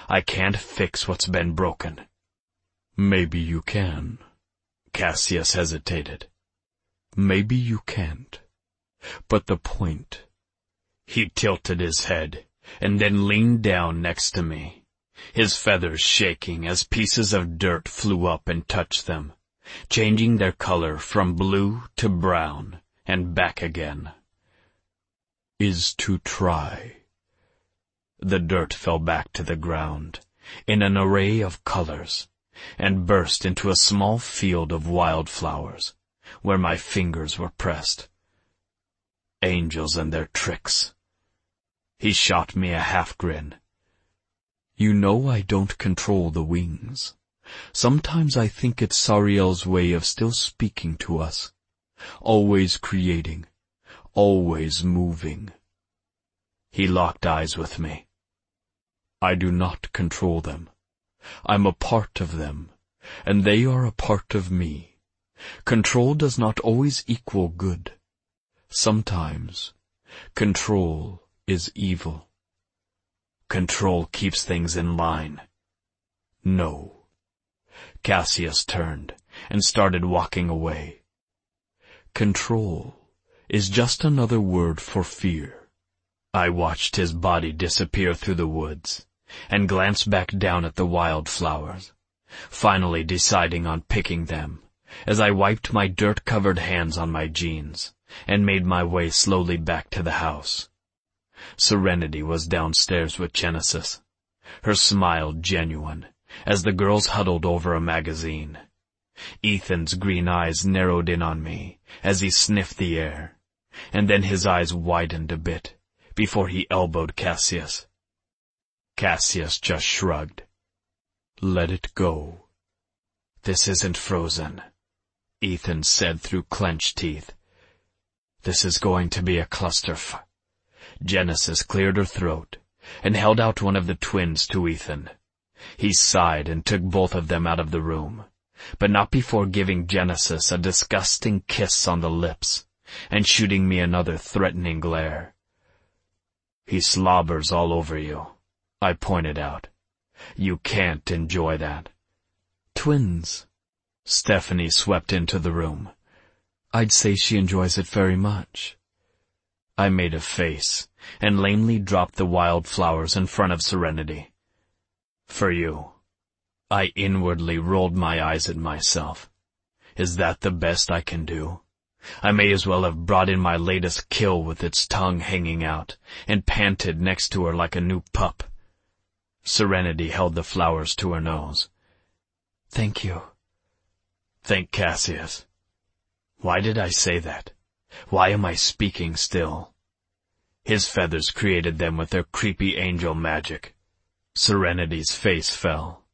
I can't fix what's been broken." "Maybe you can." Cassius hesitated. "Maybe you can't. But the point—" He tilted his head and then leaned down next to me, his feathers shaking as pieces of dirt flew up and touched them, changing their color from blue to brown and back again. "Is to try." The dirt fell back to the ground in an array of colors and burst into a small field of wildflowers where my fingers were pressed. Angels and their tricks. He shot me a half-grin. "You know I don't control the wings. Sometimes I think it's Sariel's way of still speaking to us, always creating, always moving." He locked eyes with me. "I do not control them. I'm a part of them, and they are a part of me. Control does not always equal good. Sometimes control is evil. Control keeps things in line." "No." Cassius turned and started walking away. "Control is just another word for fear." I watched his body disappear through the woods and glanced back down at the wildflowers, finally deciding on picking them as I wiped my dirt-covered hands on my jeans and made my way slowly back to the house. Serenity was downstairs with Genesis, her smile genuine, as the girls huddled over a magazine. Ethan's green eyes narrowed in on me as he sniffed the air, and then his eyes widened a bit before he elbowed Cassius. Cassius just shrugged. "Let it go." "This isn't frozen," Ethan said through clenched teeth. "This is going to be a clusterfuck." Genesis cleared her throat and held out one of the twins to Ethan. He sighed and took both of them out of the room, but not before giving Genesis a disgusting kiss on the lips and shooting me another threatening glare. "He slobbers all over you," I pointed out. "You can't enjoy that." "Twins." Stephanie swept into the room. "I'd say she enjoys it very much." I made a face and lamely dropped the wildflowers in front of Serenity. "For you." I inwardly rolled my eyes at myself. Is that the best I can do? I may as well have brought in my latest kill with its tongue hanging out and panted next to her like a new pup. Serenity held the flowers to her nose. "Thank you." "Thank Cassius." Why did I say that? Why am I speaking still? His feathers created them with their creepy angel magic. Serenity's face fell.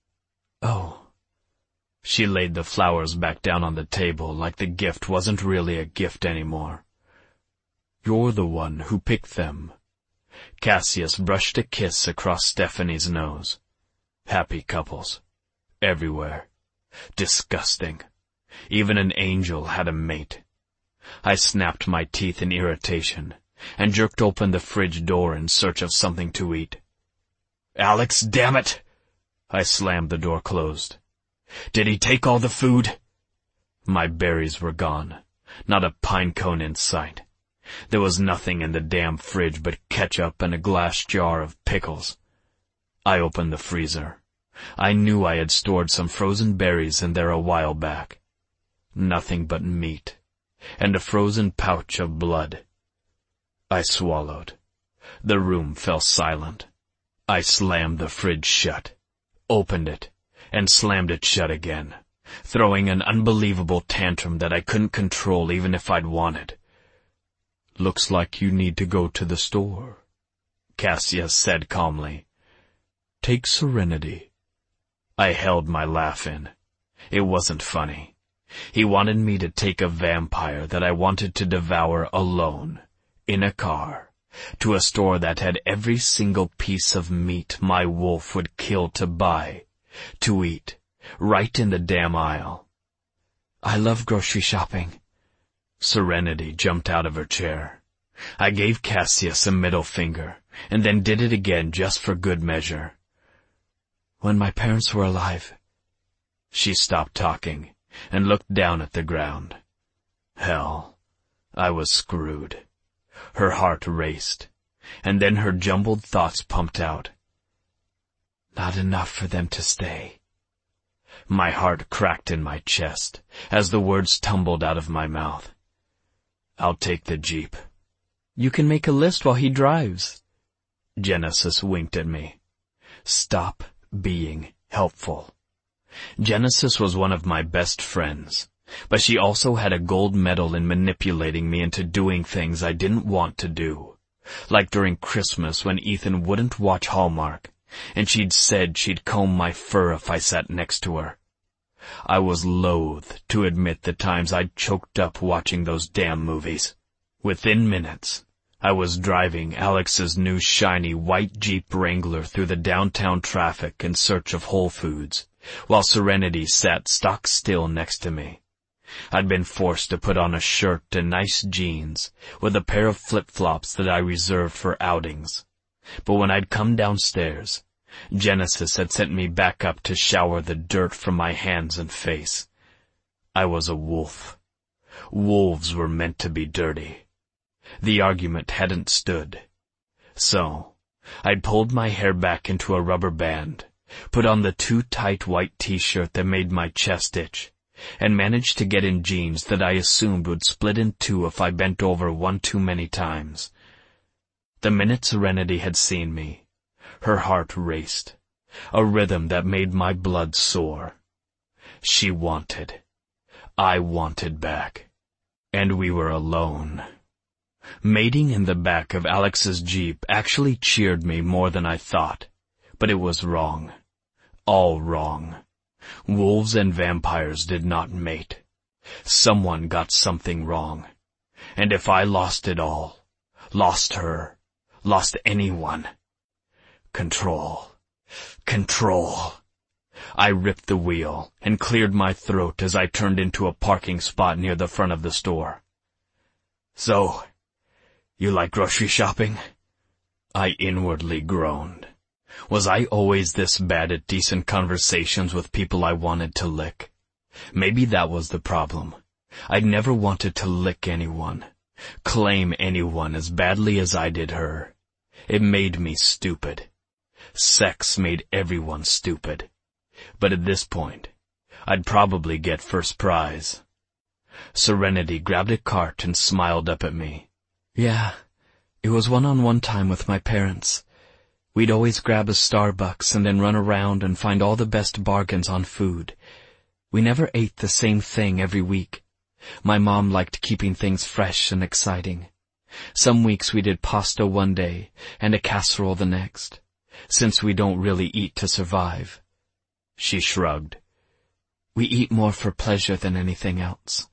"Oh." She laid the flowers back down on the table like the gift wasn't really a gift anymore. "You're the one who picked them." Cassius brushed a kiss across Stephanie's nose. Happy couples. Everywhere. Disgusting. Even an angel had a mate. I snapped my teeth in irritation and jerked open the fridge door in search of something to eat. "Alex, damn it!" I slammed the door closed. "Did he take all the food?" My berries were gone. Not a pine cone in sight. There was nothing in the damn fridge but ketchup and a glass jar of pickles. I opened the freezer. I knew I had stored some frozen berries in there a while back. Nothing but meat, and a frozen pouch of blood. I swallowed. The room fell silent. I slammed the fridge shut, opened it, and slammed it shut again, throwing an unbelievable tantrum that I couldn't control even if I'd wanted. "Looks like you need to go to the store," Cassius said calmly. "Take Serenity." I held my laugh in. It wasn't funny. He wanted me to take a vampire that I wanted to devour alone, in a car, to a store that had every single piece of meat my wolf would kill to buy, to eat, right in the damn aisle. "I love grocery shopping." Serenity jumped out of her chair. I gave Cassius a middle finger, and then did it again just for good measure. When my parents were alive." She stopped talking and looked down at the ground. Hell, I was screwed. Her heart raced, and then her jumbled thoughts pumped out. "Not enough for them to stay." My heart cracked in my chest as the words tumbled out of my mouth. "I'll take the Jeep." "You can make a list while he drives." Genesis winked at me. Stop being helpful. Genesis was one of my best friends, but she also had a gold medal in manipulating me into doing things I didn't want to do. Like during Christmas when Ethan wouldn't watch Hallmark, and she'd said she'd comb my fur if I sat next to her. I was loath to admit the times I'd choked up watching those damn movies. Within minutes, I was driving Alex's new shiny white Jeep Wrangler through the downtown traffic in search of Whole Foods, while Serenity sat stock still next to me. I'd been forced to put on a shirt and nice jeans with a pair of flip-flops that I reserved for outings. But when I'd come downstairs, Genesis had sent me back up to shower the dirt from my hands and face. I was a wolf. Wolves were meant to be dirty. The argument hadn't stood. So, I'd pulled my hair back into a rubber band, put on the too tight white t-shirt that made my chest itch, and managed to get in jeans that I assumed would split in two if I bent over one too many times. The minute Serenity had seen me, her heart raced, a rhythm that made my blood soar. She wanted. I wanted back. And we were alone. Mating in the back of Alex's Jeep actually cheered me more than I thought, but it was wrong. All wrong. Wolves and vampires did not mate. Someone got something wrong. And if I lost it all, lost her, lost anyone. Control. Control. I ripped the wheel and cleared my throat as I turned into a parking spot near the front of the store. "So, you like grocery shopping?" I inwardly groaned. Was I always this bad at decent conversations with people I wanted to lick? Maybe that was the problem. I'd never wanted to lick anyone, claim anyone as badly as I did her. It made me stupid. Sex made everyone stupid. But at this point, I'd probably get first prize. Serenity grabbed a cart and smiled up at me. "Yeah, it was one-on-one time with my parents. We'd always grab a Starbucks and then run around and find all the best bargains on food. We never ate the same thing every week. My mom liked keeping things fresh and exciting. Some weeks we did pasta one day and a casserole the next, since we don't really eat to survive." She shrugged. "We eat more for pleasure than anything else."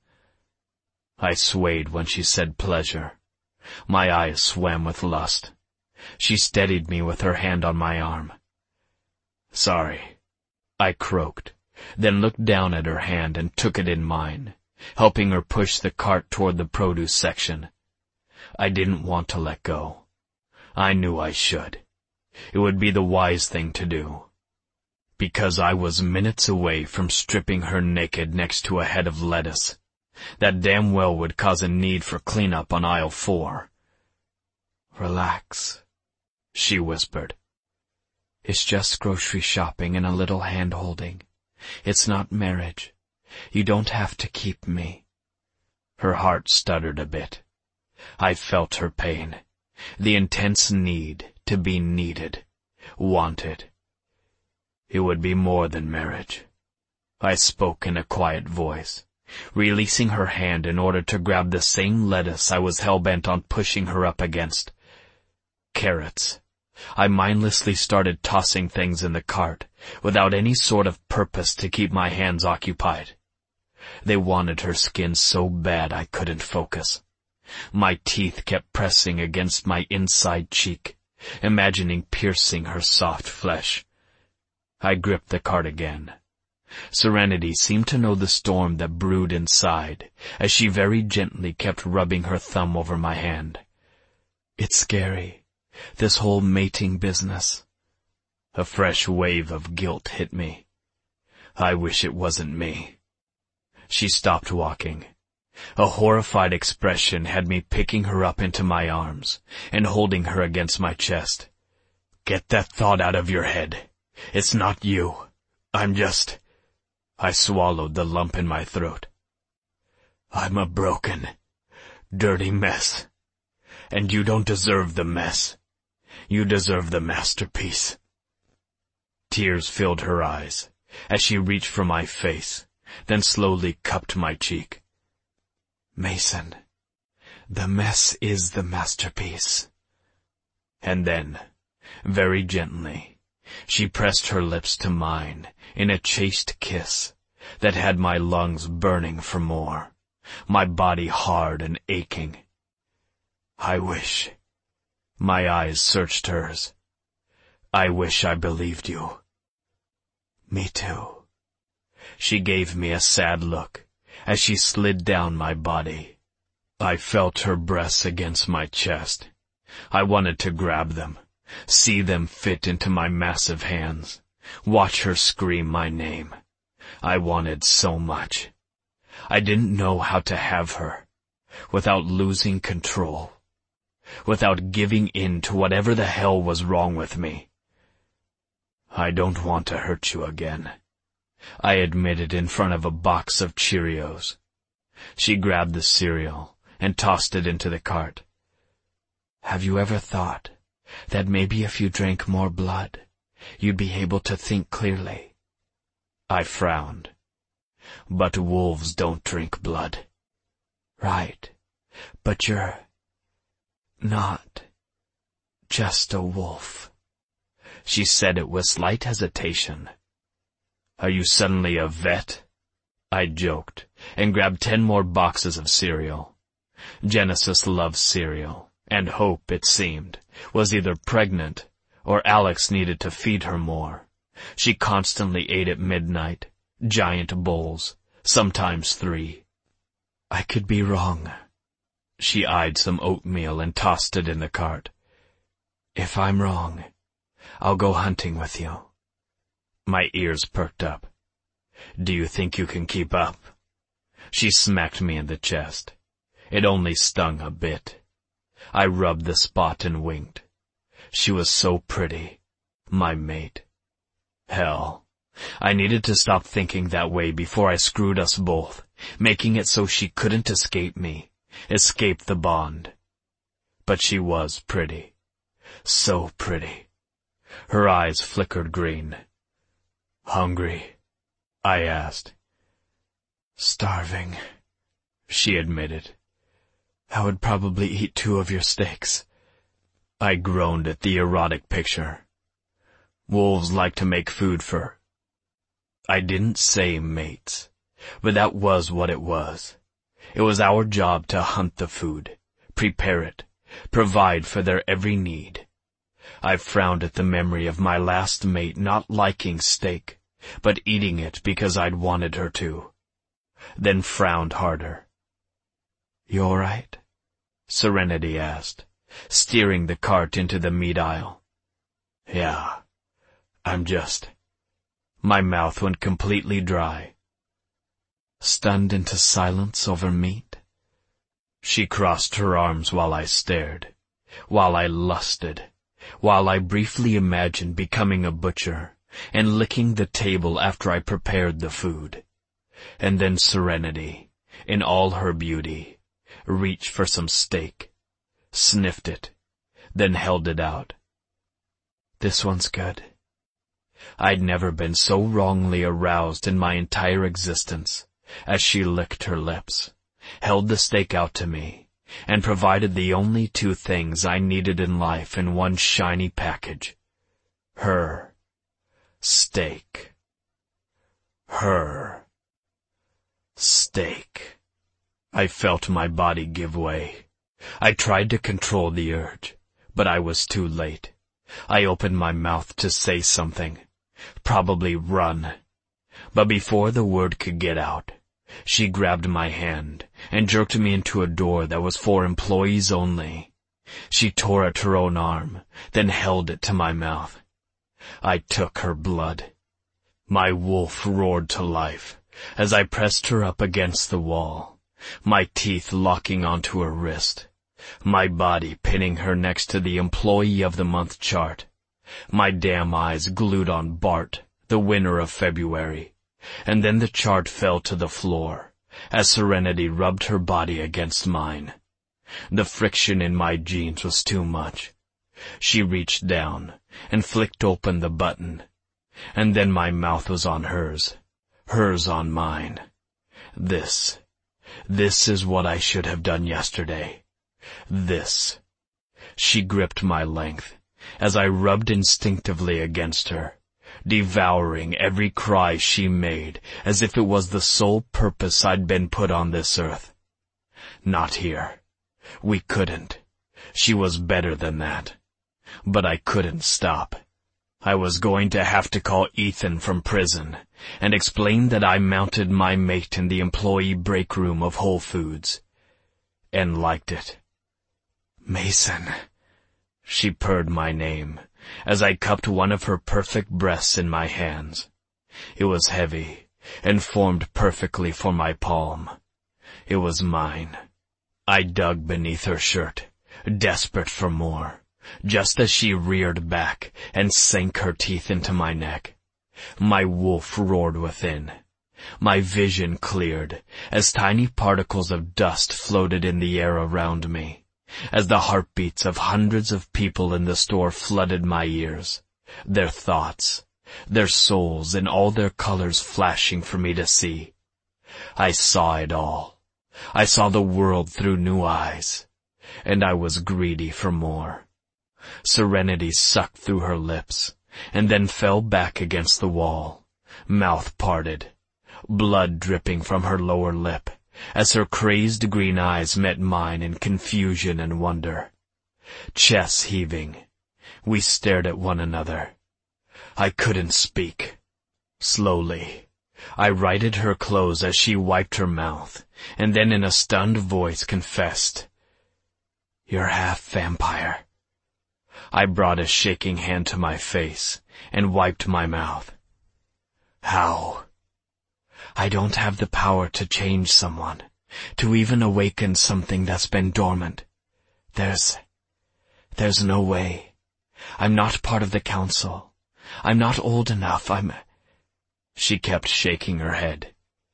I swayed when she said pleasure. My eyes swam with lust. She steadied me with her hand on my arm. "Sorry," I croaked, then looked down at her hand and took it in mine, helping her push the cart toward the produce section. I didn't want to let go. I knew I should. It would be the wise thing to do. Because I was minutes away from stripping her naked next to a head of lettuce. That damn well would cause a need for cleanup on aisle 4. "Relax," she whispered. "It's just grocery shopping and a little hand-holding. It's not marriage. You don't have to keep me." Her heart stuttered a bit. I felt her pain, the intense need to be needed, wanted. It would be more than marriage. I spoke in a quiet voice, releasing her hand in order to grab the same lettuce I was hell-bent on pushing her up against. Carrots. I mindlessly started tossing things in the cart, without any sort of purpose to keep my hands occupied. They wanted her skin so bad I couldn't focus. My teeth kept pressing against my inside cheek, imagining piercing her soft flesh. I gripped the cart again. Serenity seemed to know the storm that brewed inside, as she very gently kept rubbing her thumb over my hand. "It's scary, this whole mating business." A fresh wave of guilt hit me. I wish it wasn't me. She stopped walking. A horrified expression had me picking her up into my arms and holding her against my chest. Get that thought out of your head. It's not you. I'm just... I swallowed the lump in my throat. I'm a broken, dirty mess. And you don't deserve the mess. You deserve the masterpiece. Tears filled her eyes as she reached for my face, then slowly cupped my cheek. Mason, the mess is the masterpiece. And then, very gently, she pressed her lips to mine in a chaste kiss that had my lungs burning for more, my body hard and aching. I wish... My eyes searched hers. I wish I believed you. Me too. She gave me a sad look as she slid down my body. I felt her breasts against my chest. I wanted to grab them, see them fit into my massive hands, watch her scream my name. I wanted so much. I didn't know how to have her without losing control, without giving in to whatever the hell was wrong with me. I don't want to hurt you again, I admitted in front of a box of Cheerios. She grabbed the cereal and tossed it into the cart. Have you ever thought that maybe if you drank more blood, you'd be able to think clearly? I frowned. But wolves don't drink blood. Right, but you're not just a wolf. She said it with slight hesitation. Are you suddenly a vet? I joked, and grabbed 10 more boxes of cereal. Genesis loves cereal, and Hope, it seemed, was either pregnant or Alex needed to feed her more. She constantly ate at midnight, giant bowls, sometimes 3. I could be wrong. She eyed some oatmeal and tossed it in the cart. If I'm wrong, I'll go hunting with you. My ears perked up. Do you think you can keep up? She smacked me in the chest. It only stung a bit. I rubbed the spot and winked. She was so pretty, my mate. Hell, I needed to stop thinking that way before I screwed us both, making it so she couldn't escape me, escape the bond. But she was pretty. So pretty. Her eyes flickered green. Hungry? I asked. Starving, she admitted. I would probably eat 2 of your steaks. I groaned at the erotic picture. Wolves like to make food for... I didn't say mates, but that was what it was. It was our job to hunt the food, prepare it, provide for their every need. I frowned at the memory of my last mate not liking steak, but eating it because I'd wanted her to. Then frowned harder. You all right? Serenity asked, steering the cart into the meat aisle. Yeah, I'm just... My mouth went completely dry. Stunned into silence over meat? She crossed her arms while I stared, while I lusted, while I briefly imagined becoming a butcher and licking the table after I prepared the food. And then Serenity, in all her beauty, reached for some steak, sniffed it, then held it out. This one's good. I'd never been so wrongly aroused in my entire existence as she licked her lips, held the steak out to me, and provided the only 2 things I needed in life in one shiny package. Her steak. Her steak. I felt my body give way. I tried to control the urge, but I was too late. I opened my mouth to say something, probably run. But before the word could get out, she grabbed my hand and jerked me into a door that was for employees only. She tore at her own arm, then held it to my mouth. I took her blood. My wolf roared to life as I pressed her up against the wall, my teeth locking onto her wrist, my body pinning her next to the Employee of the Month chart, my damn eyes glued on Bart, the winner of February, and then the chart fell to the floor as Serenity rubbed her body against mine. The friction in my jeans was too much. She reached down and flicked open the button, and then my mouth was on hers, hers on mine. This is what I should have done yesterday. This. She gripped my length as I rubbed instinctively against her, devouring every cry she made as if it was the sole purpose I'd been put on this earth. Not here. We couldn't. She was better than that. But I couldn't stop. I was going to have to call Ethan from prison and explain that I mounted my mate in the employee break room of Whole Foods. And liked it. Mason. She purred my name as I cupped one of her perfect breasts in my hands. It was heavy and formed perfectly for my palm. It was mine. I dug beneath her shirt, desperate for more, just as she reared back and sank her teeth into my neck. My wolf roared within. My vision cleared as tiny particles of dust floated in the air around me, as the heartbeats of hundreds of people in the store flooded my ears, their thoughts, their souls in all their colors flashing for me to see. I saw it all. I saw the world through new eyes, and I was greedy for more. Serenity sucked through her lips, and then fell back against the wall, mouth parted, blood dripping from her lower lip, as her crazed green eyes met mine in confusion and wonder. Chest heaving, we stared at one another. I couldn't speak. Slowly, I righted her clothes as she wiped her mouth, and then in a stunned voice confessed, "You're half vampire." I brought a shaking hand to my face and wiped my mouth. How? I don't have the power to change someone, to even awaken something that's been dormant. There's no way. I'm not part of the council. I'm not old enough. She kept shaking her head.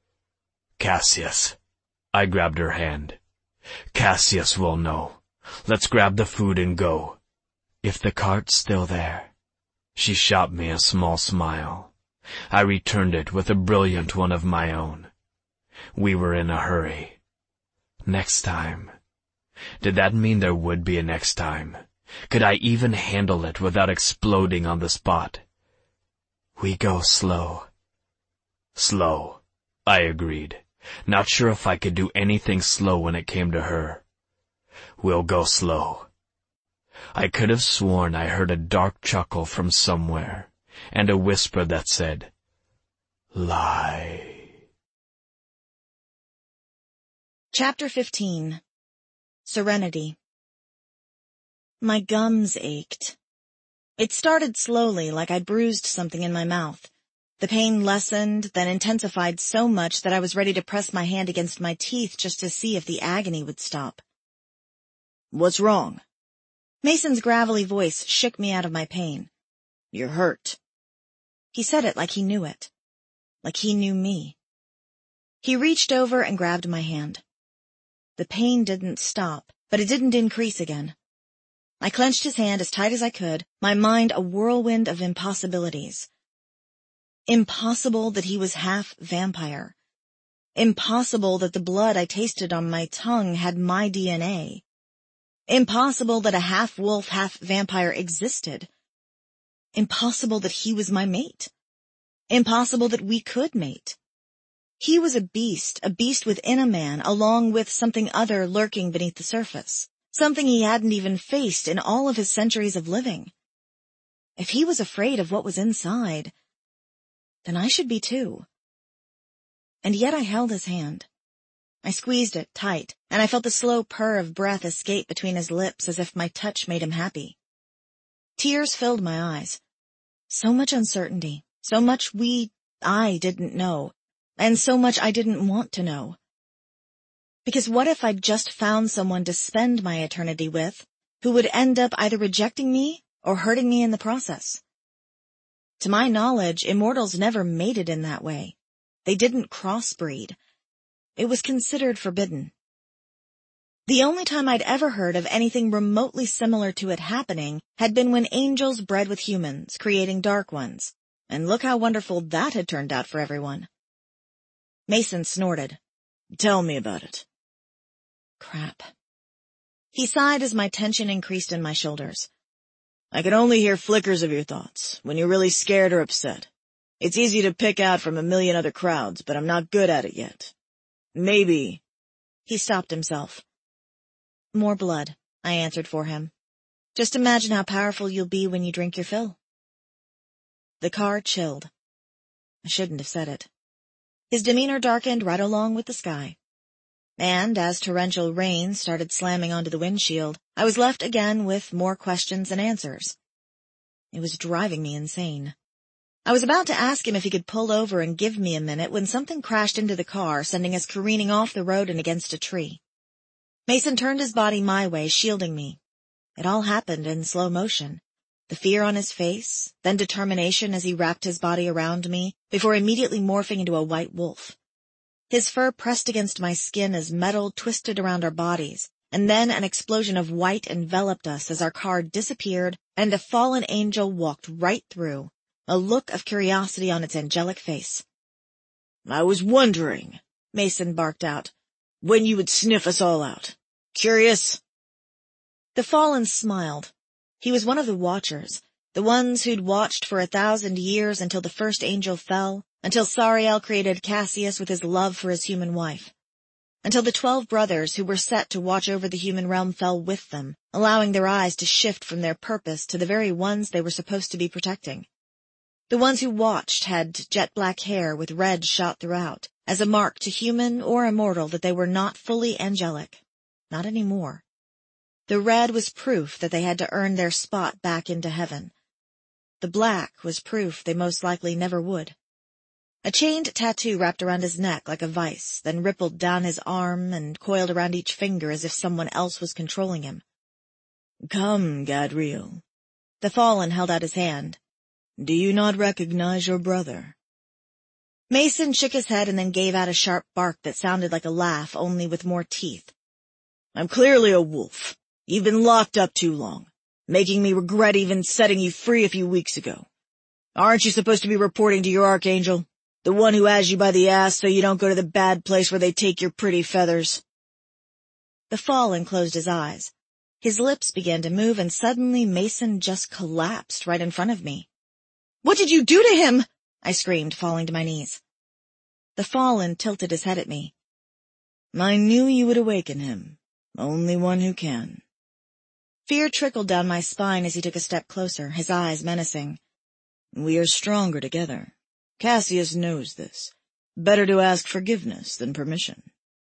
Cassius. I grabbed her hand. Cassius will know. Let's grab the food and go. If the cart's still there. She shot me a small smile. I returned it with a brilliant one of my own. We were in a hurry. Next time. Did that mean there would be a next time? Could I even handle it without exploding on the spot? We go slow. Slow, I agreed, not sure if I could do anything slow when it came to her. We'll go slow. I could have sworn I heard a dark chuckle from somewhere, and a whisper that said, "Lie." Chapter 15. Serenity. My gums ached. It started slowly, like I'd bruised something in my mouth. The pain lessened, then intensified so much that I was ready to press my hand against my teeth just to see if the agony would stop. "What's wrong?" Mason's gravelly voice shook me out of my pain. "You're hurt." He said it like he knew it. Like he knew me. He reached over and grabbed my hand. The pain didn't stop, but it didn't increase again. I clenched his hand as tight as I could, my mind a whirlwind of impossibilities. Impossible that he was half vampire. Impossible that the blood I tasted on my tongue had my DNA. Impossible that a half-wolf, half-vampire existed. Impossible that he was my mate. Impossible that we could mate. He was a beast within a man, along with something other lurking beneath the surface, something he hadn't even faced in all of his centuries of living. If he was afraid of what was inside, then I should be too. And yet I held his hand. I squeezed it tight, and I felt the slow purr of breath escape between his lips as if my touch made him happy. Tears filled my eyes. So much uncertainty, so much I didn't know, and so much I didn't want to know. Because what if I'd just found someone to spend my eternity with, who would end up either rejecting me or hurting me in the process? To my knowledge, immortals never mated in that way. They didn't crossbreed. It was considered forbidden. The only time I'd ever heard of anything remotely similar to it happening had been when angels bred with humans, creating dark ones. And look how wonderful that had turned out for everyone. Mason snorted. Tell me about it. Crap. He sighed as my tension increased in my shoulders. I can only hear flickers of your thoughts, when you're really scared or upset. It's easy to pick out from a million other crowds, but I'm not good at it yet. Maybe. He stopped himself. More blood, I answered for him. Just imagine how powerful you'll be when you drink your fill. The car chilled. I shouldn't have said it. His demeanor darkened right along with the sky. And as torrential rain started slamming onto the windshield, I was left again with more questions than answers. It was driving me insane. I was about to ask him if he could pull over and give me a minute when something crashed into the car, sending us careening off the road and against a tree. Mason turned his body my way, shielding me. It all happened in slow motion. The fear on his face, then determination as he wrapped his body around me, before immediately morphing into a white wolf. His fur pressed against my skin as metal twisted around our bodies, and then an explosion of white enveloped us as our car disappeared and a fallen angel walked right through, a look of curiosity on its angelic face. I was wondering, Mason barked out, when you would sniff us all out. Curious? The fallen smiled. He was one of the Watchers, the ones who'd watched for 1,000 years until the first angel fell, until Sariel created Cassius with his love for his human wife, until the 12 brothers who were set to watch over the human realm fell with them, allowing their eyes to shift from their purpose to the very ones they were supposed to be protecting. The ones who watched had jet-black hair with red shot throughout, as a mark to human or immortal that they were not fully angelic. Not anymore. The red was proof that they had to earn their spot back into heaven. The black was proof they most likely never would. A chained tattoo wrapped around his neck like a vice, then rippled down his arm and coiled around each finger as if someone else was controlling him. Come, Gadriel. The fallen held out his hand. Do you not recognize your brother? Mason shook his head and then gave out a sharp bark that sounded like a laugh, only with more teeth. I'm clearly a wolf. You've been locked up too long, making me regret even setting you free a few weeks ago. Aren't you supposed to be reporting to your archangel, the one who has you by the ass so you don't go to the bad place where they take your pretty feathers? The fallen closed his eyes. His lips began to move, and suddenly Mason just collapsed right in front of me. "What did you do to him?" I screamed, falling to my knees. The fallen tilted his head at me. I knew you would awaken him. Only one who can. Fear trickled down my spine as he took a step closer, his eyes menacing. We are stronger together. Cassius knows this. Better to ask forgiveness than permission.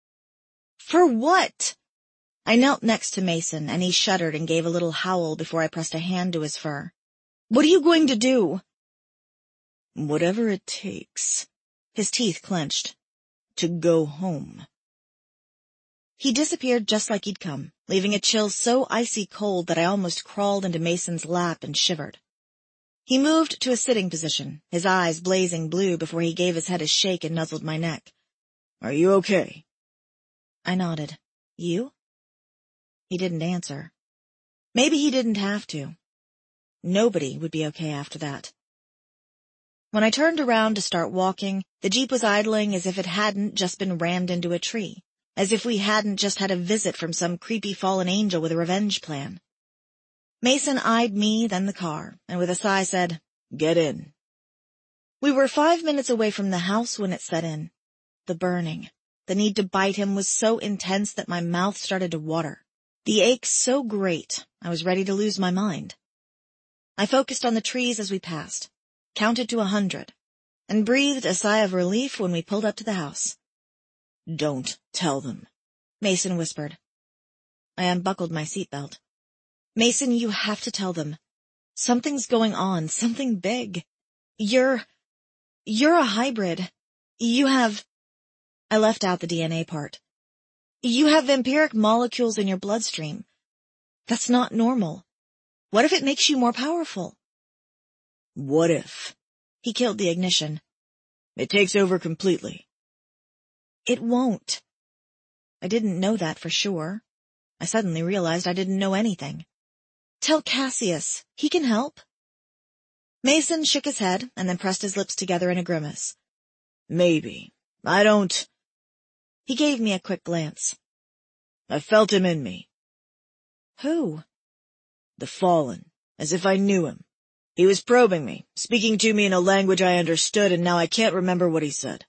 For what? I knelt next to Mason, and he shuddered and gave a little howl before I pressed a hand to his fur. What are you going to do? Whatever it takes. His teeth clenched. To go home. He disappeared just like he'd come, leaving a chill so icy cold that I almost crawled into Mason's lap and shivered. He moved to a sitting position, his eyes blazing blue before he gave his head a shake and nuzzled my neck. Are you okay? I nodded. You? He didn't answer. Maybe he didn't have to. Nobody would be okay after that. When I turned around to start walking, the Jeep was idling as if it hadn't just been rammed into a tree, as if we hadn't just had a visit from some creepy fallen angel with a revenge plan. Mason eyed me, then the car, and with a sigh said, Get in. We were 5 minutes away from the house when it set in. The burning, the need to bite him was so intense that my mouth started to water. The ache so great, I was ready to lose my mind. I focused on the trees as we passed, counted to 100, and breathed a sigh of relief when we pulled up to the house. Don't tell them, Mason whispered. I unbuckled my seatbelt. Mason, you have to tell them. Something's going on, something big. You're a hybrid. I left out the DNA part. You have vampiric molecules in your bloodstream. That's not normal. What if it makes you more powerful? What if? He killed the ignition. It takes over completely. It won't. I didn't know that for sure. I suddenly realized I didn't know anything. Tell Cassius. He can help. Mason shook his head and then pressed his lips together in a grimace. Maybe. I don't... He gave me a quick glance. I felt him in me. Who? The Fallen, as if I knew him. He was probing me, speaking to me in a language I understood, and now I can't remember what he said.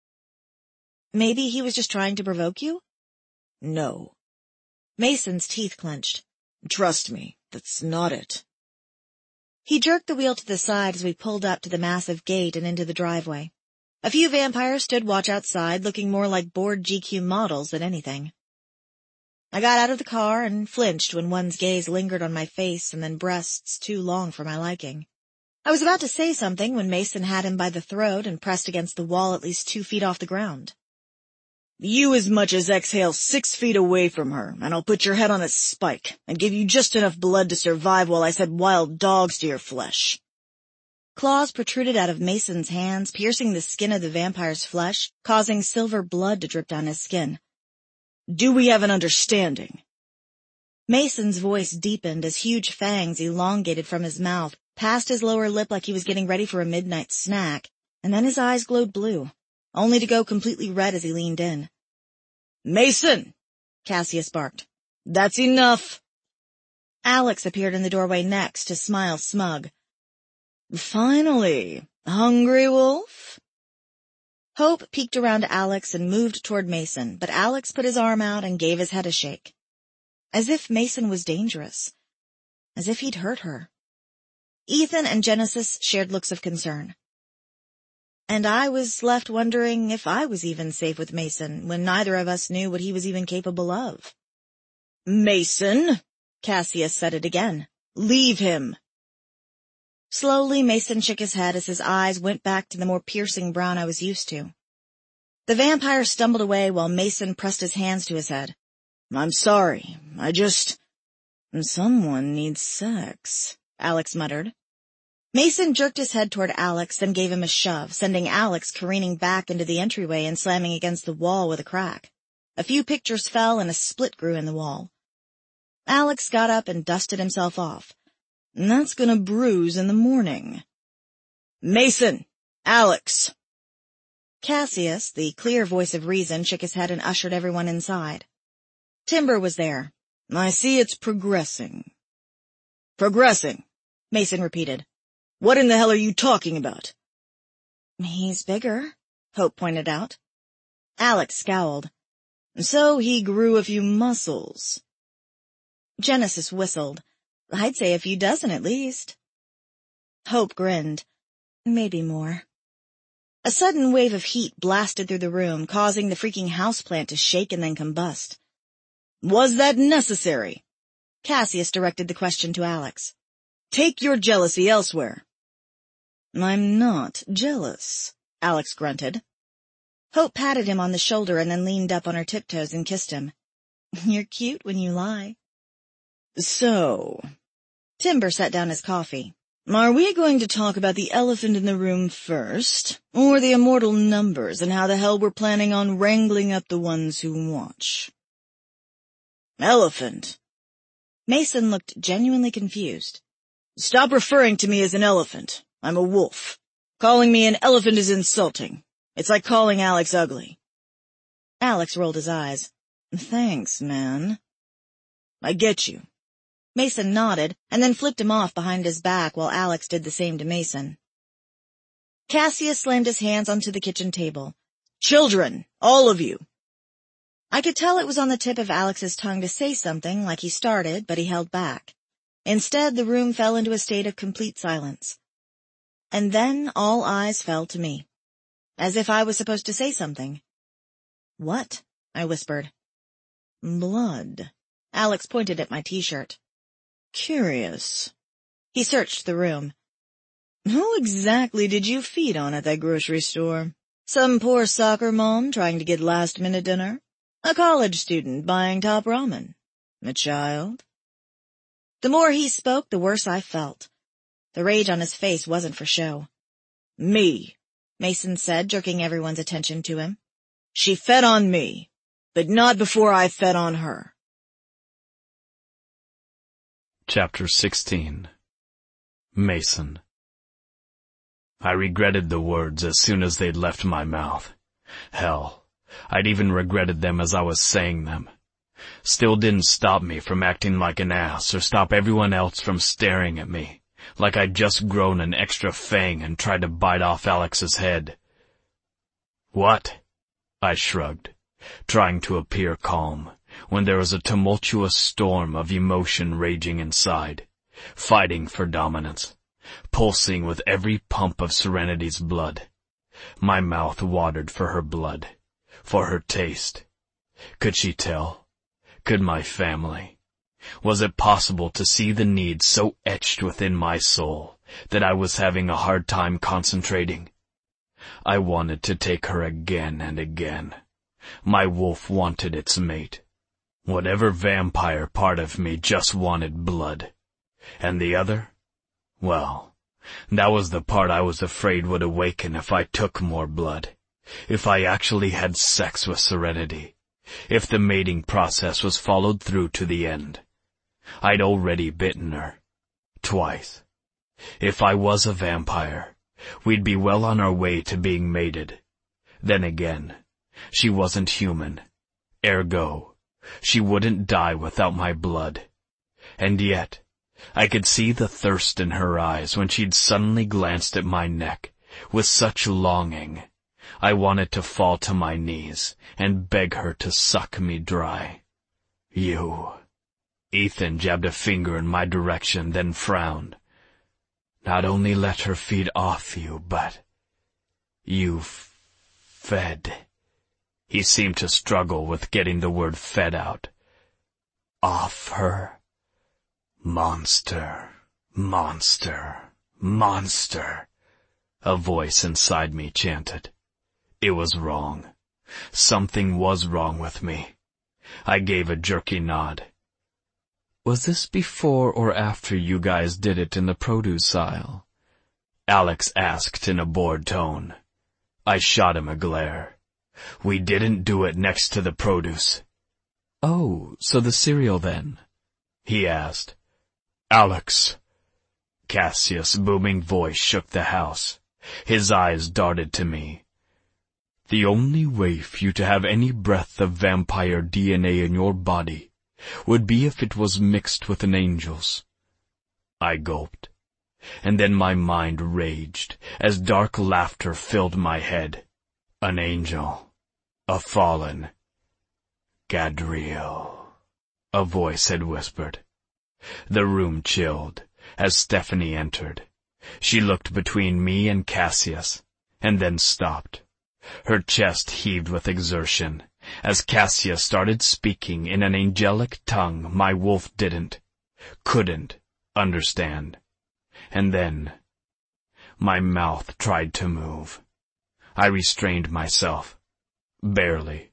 Maybe he was just trying to provoke you? No. Mason's teeth clenched. Trust me, that's not it. He jerked the wheel to the side as we pulled up to the massive gate and into the driveway. A few vampires stood watch outside, looking more like bored GQ models than anything. I got out of the car and flinched when one's gaze lingered on my face and then breasts too long for my liking. I was about to say something when Mason had him by the throat and pressed against the wall at least 2 feet off the ground. You as much as exhale 6 feet away from her, and I'll put your head on a spike and give you just enough blood to survive while I send wild dogs to your flesh. Claws protruded out of Mason's hands, piercing the skin of the vampire's flesh, causing silver blood to drip down his skin. Do we have an understanding? Mason's voice deepened as huge fangs elongated from his mouth, past his lower lip like he was getting ready for a midnight snack, and then his eyes glowed blue, only to go completely red as he leaned in. Mason! Cassius barked. That's enough! Alex appeared in the doorway next to smile smug. Finally, hungry wolf? Hope peeked around Alex and moved toward Mason, but Alex put his arm out and gave his head a shake. As if Mason was dangerous. As if he'd hurt her. Ethan and Genesis shared looks of concern. And I was left wondering if I was even safe with Mason when neither of us knew what he was even capable of. Mason! Cassius said it again. Leave him! Slowly, Mason shook his head as his eyes went back to the more piercing brown I was used to. The vampire stumbled away while Mason pressed his hands to his head. I'm sorry. Someone needs sex, Alex muttered. Mason jerked his head toward Alex, then gave him a shove, sending Alex careening back into the entryway and slamming against the wall with a crack. A few pictures fell and a split grew in the wall. Alex got up and dusted himself off. That's gonna bruise in the morning. Mason! Alex! Cassius, the clear voice of reason, shook his head and ushered everyone inside. Timber was there. I see it's progressing. Progressing, Mason repeated. What in the hell are you talking about? He's bigger, Hope pointed out. Alex scowled. So he grew a few muscles. Genesis whistled. I'd say a few dozen at least. Hope grinned. Maybe more. A sudden wave of heat blasted through the room, causing the freaking houseplant to shake and then combust. Was that necessary? Cassius directed the question to Alex. Take your jealousy elsewhere. I'm not jealous, Alex grunted. Hope patted him on the shoulder and then leaned up on her tiptoes and kissed him. You're cute when you lie. So, Timber set down his coffee. Are we going to talk about the elephant in the room first, or the immortal numbers and how the hell we're planning on wrangling up the ones who watch? Elephant. Mason looked genuinely confused. Stop referring to me as an elephant. I'm a wolf. Calling me an elephant is insulting. It's like calling Alex ugly. Alex rolled his eyes. Thanks, man. I get you. Mason nodded, and then flipped him off behind his back while Alex did the same to Mason. Cassius slammed his hands onto the kitchen table. Children, all of you. I could tell it was on the tip of Alex's tongue to say something like he started, but he held back. Instead, the room fell into a state of complete silence. And then all eyes fell to me, as if I was supposed to say something. What? I whispered. Blood. Alex pointed at my t-shirt. Curious. He searched the room. Who exactly did you feed on at that grocery store? Some poor soccer mom trying to get last-minute dinner? A college student buying top ramen? A child? The more he spoke, the worse I felt. The rage on his face wasn't for show. Me, Mason said, jerking everyone's attention to him. She fed on me, but not before I fed on her. Chapter 16. Mason. I regretted the words as soon as they'd left my mouth. Hell, I'd even regretted them as I was saying them. Still didn't stop me from acting like an ass or stop everyone else from staring at me, like I'd just grown an extra fang and tried to bite off Alex's head. What? I shrugged, trying to appear calm, when there was a tumultuous storm of emotion raging inside, fighting for dominance, pulsing with every pump of Serenity's blood. My mouth watered for her blood, for her taste. Could she tell? Could my family? Was it possible to see the need so etched within my soul that I was having a hard time concentrating? I wanted to take her again and again. My wolf wanted its mate. Whatever vampire part of me just wanted blood. And the other? Well, that was the part I was afraid would awaken if I took more blood. If I actually had sex with Serenity. If the mating process was followed through to the end. I'd already bitten her. Twice. If I was a vampire, we'd be well on our way to being mated. Then again, she wasn't human. Ergo, she wouldn't die without my blood. And yet, I could see the thirst in her eyes when she'd suddenly glanced at my neck, with such longing. I wanted to fall to my knees and beg her to suck me dry. You. Ethan jabbed a finger in my direction, then frowned. Not only let her feed off you, but you fed. He seemed to struggle with getting the word fed out. Off her? Monster, monster, monster, a voice inside me chanted. It was wrong. Something was wrong with me. I gave a jerky nod. Was this before or after you guys did it in the produce aisle? Alex asked in a bored tone. I shot him a glare. We didn't do it next to the produce. Oh, so the cereal then? He asked. Alex. Cassius' booming voice shook the house. His eyes darted to me. The only way for you to have any breath of vampire DNA in your body would be if it was mixed with an angel's. I gulped, and then my mind raged as dark laughter filled my head. An angel. A fallen. Gadriel. A voice had whispered. The room chilled as Stephanie entered. She looked between me and Cassius, and then stopped. Her chest heaved with exertion, as Cassius started speaking in an angelic tongue my wolf couldn't understand. And then, my mouth tried to move. I restrained myself. Barely.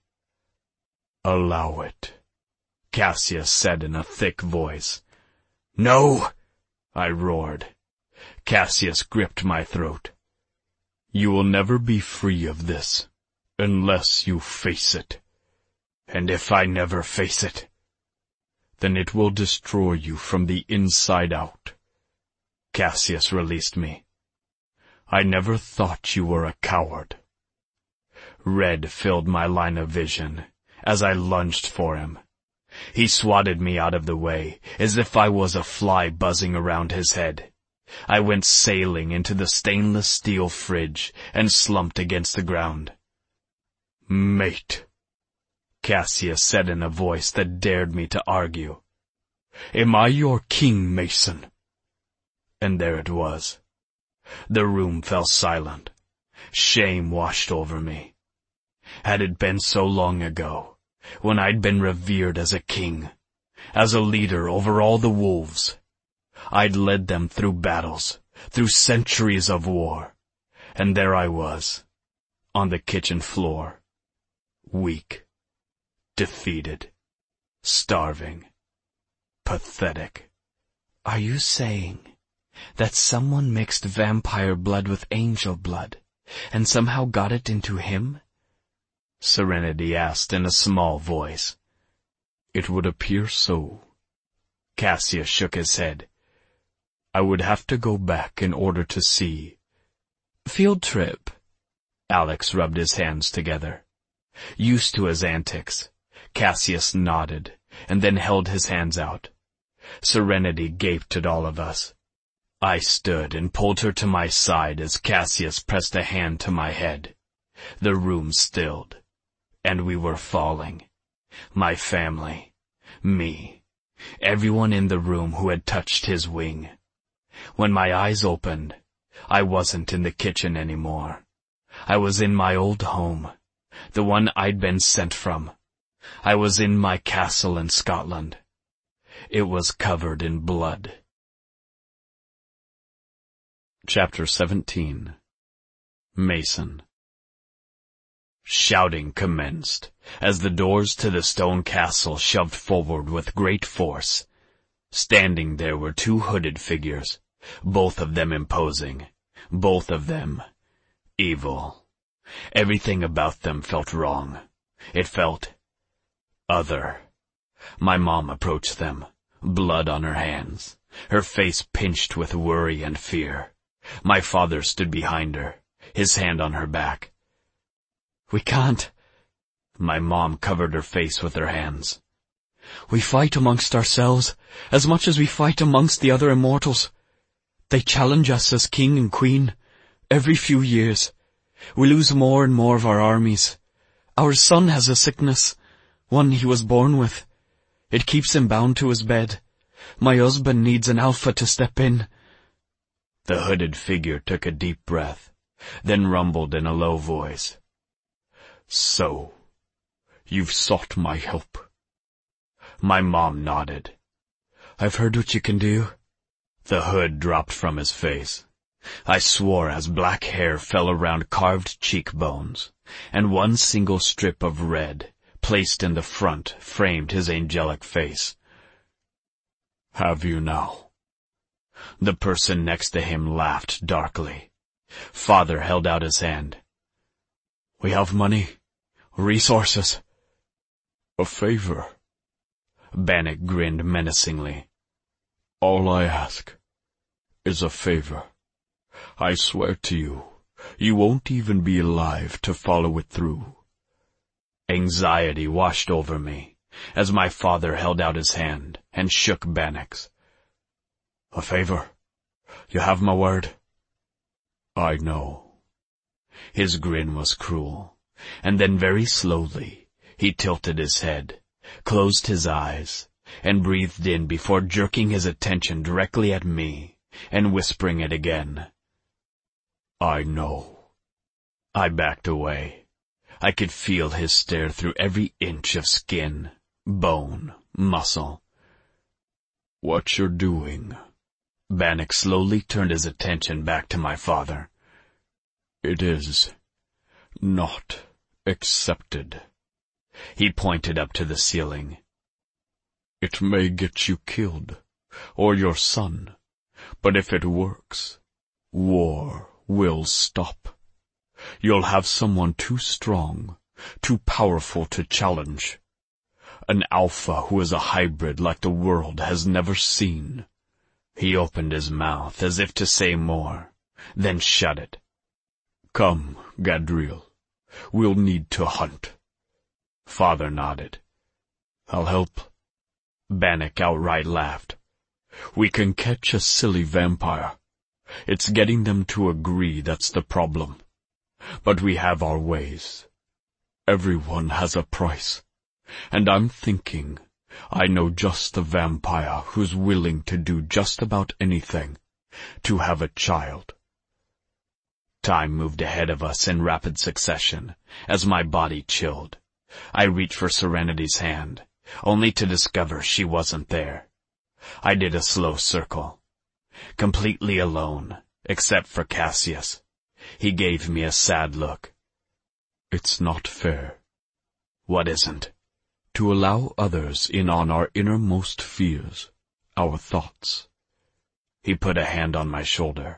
Allow it, Cassius said in a thick voice. No! I roared. Cassius gripped my throat. You will never be free of this, unless you face it. And if I never face it, then it will destroy you from the inside out. Cassius released me. I never thought you were a coward. Red filled my line of vision as I lunged for him. He swatted me out of the way, as if I was a fly buzzing around his head. I went sailing into the stainless steel fridge and slumped against the ground. Mate, Cassius said in a voice that dared me to argue. Am I your king, Mason? And there it was. The room fell silent. Shame washed over me. Had it been so long ago, when I'd been revered as a king, as a leader over all the wolves, I'd led them through battles, through centuries of war. And there I was, on the kitchen floor, weak, defeated, starving, pathetic. Are you saying that someone mixed vampire blood with angel blood, and somehow got it into him? Serenity asked in a small voice. It would appear so. Cassius shook his head. I would have to go back in order to see. Field trip. Alex rubbed his hands together. Used to his antics, Cassius nodded and then held his hands out. Serenity gaped at all of us. I stood and pulled her to my side as Cassius pressed a hand to my head. The room stilled, and we were falling. My family, me, everyone in the room who had touched his wing. When my eyes opened, I wasn't in the kitchen anymore. I was in my old home, the one I'd been sent from. I was in my castle in Scotland. It was covered in blood. Chapter 17. Mason. Shouting commenced as the doors to the stone castle shoved forward with great force. Standing there were two hooded figures, both of them imposing, both of them evil. Everything about them felt wrong. It felt other. My mom approached them, blood on her hands, her face pinched with worry and fear. My father stood behind her, his hand on her back. We can't. My mom covered her face with her hands. We fight amongst ourselves as much as we fight amongst the other immortals. They challenge us as king and queen. Every few years, we lose more and more of our armies. Our son has a sickness, one he was born with. It keeps him bound to his bed. My husband needs an alpha to step in. The hooded figure took a deep breath, then rumbled in a low voice. So, you've sought my help. My mom nodded. I've heard what you can do. The hood dropped from his face. I swore as black hair fell around carved cheekbones, and one single strip of red, placed in the front, framed his angelic face. Have you now? The person next to him laughed darkly. Father held out his hand. We have money, resources. A favor. Bannock grinned menacingly. All I ask is a favor. I swear to you, you won't even be alive to follow it through. Anxiety washed over me as my father held out his hand and shook Bannock's. A favor? You have my word? I know. His grin was cruel, and then very slowly he tilted his head, closed his eyes, and breathed in before jerking his attention directly at me and whispering it again. I know. I backed away. I could feel his stare through every inch of skin, bone, muscle. What you're doing. Bannock slowly turned his attention back to my father. It is not accepted. He pointed up to the ceiling. It may get you killed, or your son, but if it works, war will stop. You'll have someone too strong, too powerful to challenge. An alpha who is a hybrid like the world has never seen. He opened his mouth as if to say more, then shut it. Come, Gadriel. We'll need to hunt. Father nodded. I'll help. Bannock outright laughed. We can catch a silly vampire. It's getting them to agree that's the problem. But we have our ways. Everyone has a price. And I'm thinking I know just the vampire who's willing to do just about anything to have a child. Time moved ahead of us in rapid succession as my body chilled. I reached for Serenity's hand, only to discover she wasn't there. I did a slow circle, completely alone, except for Cassius. He gave me a sad look. It's not fair. What isn't? To allow others in on our innermost fears, our thoughts. He put a hand on my shoulder.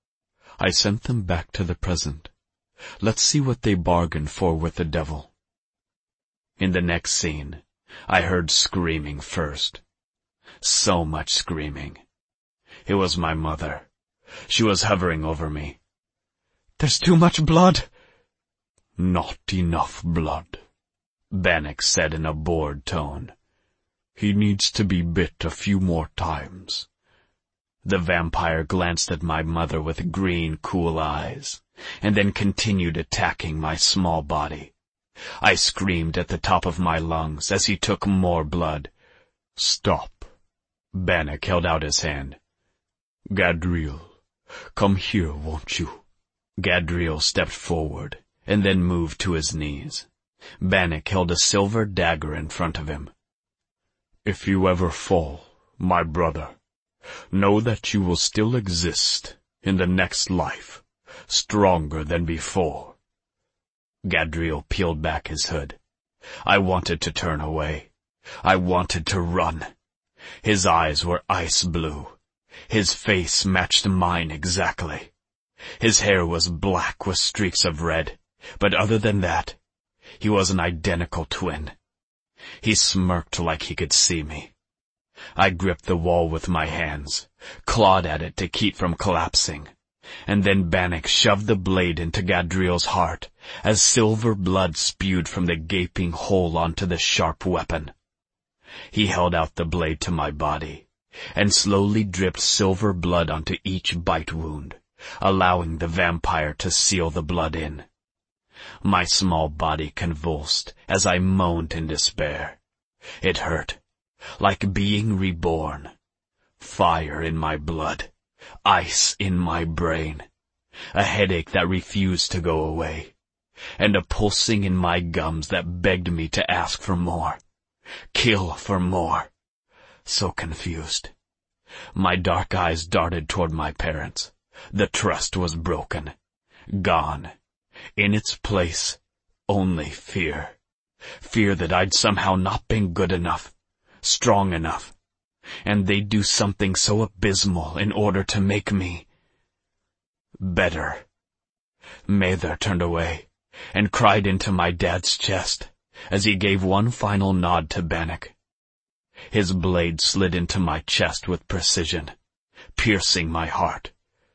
I sent them back to the present. Let's see what they bargained for with the devil. In the next scene, I heard screaming first. So much screaming. It was my mother. She was hovering over me. There's too much blood. Not enough blood, Bannock said in a bored tone. He needs to be bit a few more times. The vampire glanced at my mother with green, cool eyes, and then continued attacking my small body. I screamed at the top of my lungs as he took more blood. Stop. Bannock held out his hand. Gadriel, come here, won't you? Gadriel stepped forward and then moved to his knees. Bannock held a silver dagger in front of him. If you ever fall, my brother, know that you will still exist in the next life, stronger than before. Gadriel peeled back his hood. I wanted to turn away. I wanted to run. His eyes were ice blue. His face matched mine exactly. His hair was black with streaks of red, but other than that, he was an identical twin. He smirked like he could see me. I gripped the wall with my hands, clawed at it to keep from collapsing, and then Bannock shoved the blade into Gadriel's heart as silver blood spewed from the gaping hole onto the sharp weapon. He held out the blade to my body, and slowly dripped silver blood onto each bite wound, allowing the vampire to seal the blood in. My small body convulsed as I moaned in despair. It hurt, like being reborn. Fire in my blood, ice in my brain, a headache that refused to go away, and a pulsing in my gums that begged me to ask for more, kill for more. So confused. My dark eyes darted toward my parents. The trust was broken, gone. In its place, only fear. Fear that I'd somehow not been good enough, strong enough, and they'd do something so abysmal in order to make me better. Mather turned away and cried into my dad's chest as he gave one final nod to Bannock. His blade slid into my chest with precision, piercing my heart.